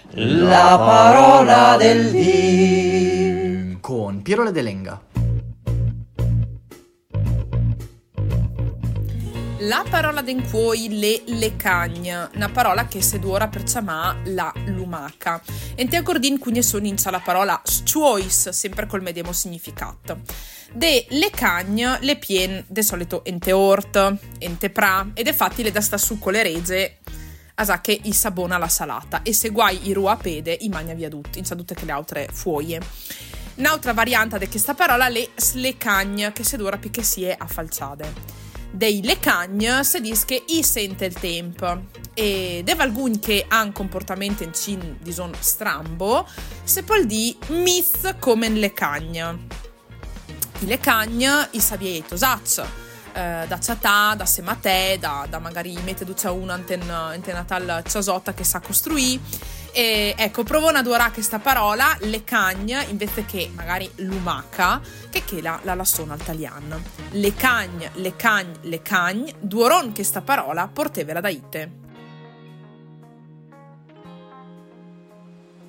La parola del dì con Piero Ledelenga. La parola d'encuoi le cagn, una parola che se duora per chiamà la lumaca. Ente accordin cugna soninza la parola schuois, sempre col medesimo significato. De le cagn le pien de solito ente ort, ente pra, ed infatti le da sta su con le rege asa che i sabona la salata e se guai i ruapede i magna via tutti, in tutte che le altre fuoie. Un'altra variante di questa parola le slecagn, che se dura più che si è a falciade. Dei lecagn si dice che i sente il tempo e deve alcuni che hanno comportamento in cin di son strambo se può di mis come in lecagn. I lecagn i sabiei tosaccio da ciatà, da sematè, da magari mette duccia una antenatal ciasotta che sa costruì. E ecco, provo a duorare questa parola lecagn invece che magari lumaca che la suona italiana. Lecagn, duoron questa parola portevela da ite.